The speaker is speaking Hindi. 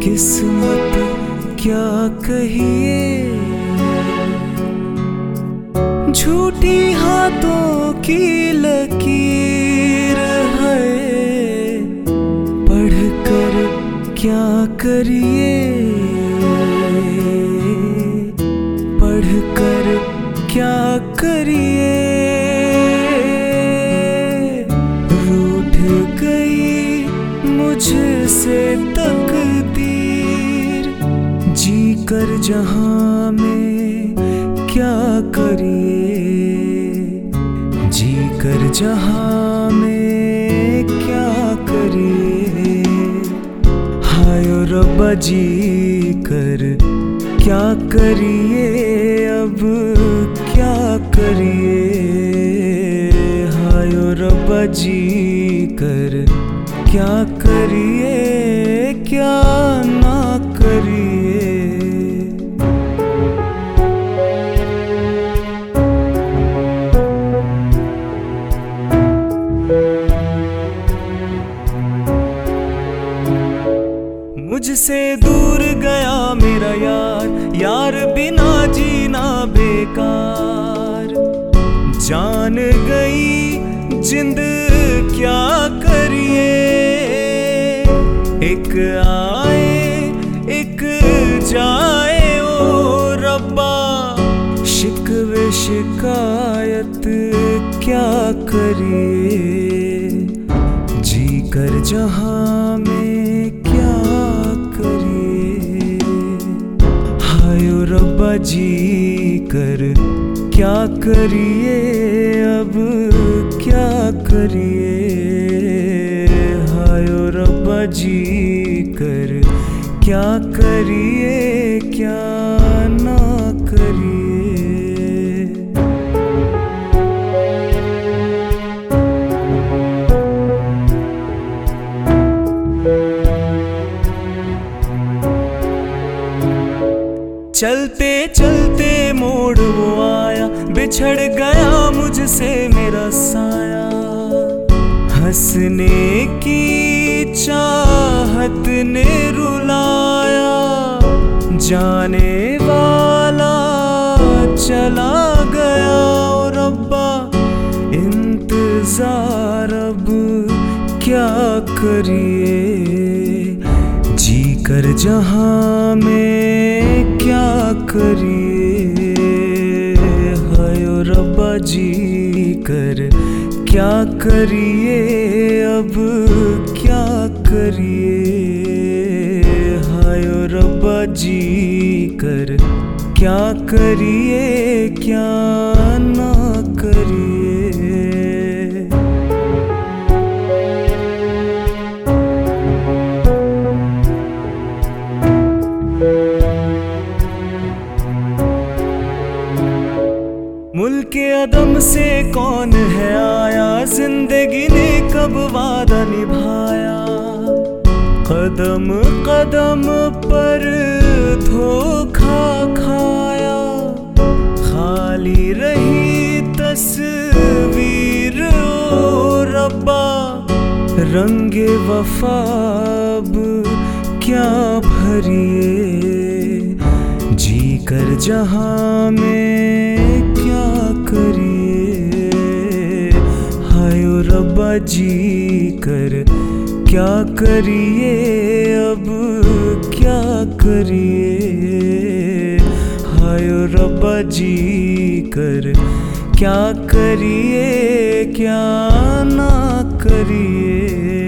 किस्मत क्या कहिए, झूठी हाथों की लकीर है। पढ़कर क्या करिए, पढ़कर क्या करिए। रूठ गई मुझसे तकदीर, जी कर जहां में क्या करिए, जी कर जहां में क्या करिए। हाय ओ रब्बा जी कर क्या करिए, अब क्या करिए। हाय ओ रब्बा जी कर क्या करिए, क्या ना करिए। मुझसे दूर गया मेरा यार, यार बिना जीना बेकार। जान गई जिंद क्या करिए, एक आए एक जाए ओ रब्बा। शिकवे शिकायत क्या करिए, जी कर जहां में क्या करिए। हाय ओ रब्बा जी कर क्या करिए, अब क्या करिए। हाय ओ रब्बा जी कर क्या करिए, क्या ना करिए। चलते चलते मोड़ वो आया, बिछड़ गया मुझसे मेरा साया। हंसने की चाहत ने रुलाया, जाने वाला चला गया ओ रब्बा। इंतजार अब क्या करिए, जी कर जहां में क्या करिए। हाय ओ रब्बा जी कर क्या करिए, अब क्या करिए। हाय ओ रब्बा जी कर क्या करिए, क्या ना करिए। मुल्के अदम से कौन है आया, जिंदगी ने कब वादा निभाया। कदम कदम पर धोखा खाया, खाली रही तस्वीर ओ रब्बा। रंगे वफा अब क्या भरिए, जी कर जहां में क्या करिए। हाय ओ रब्बा जी कर क्या करिए, अब क्या करिए। हाय ओ रब्बा जी कर क्या करिए, क्या ना करिए।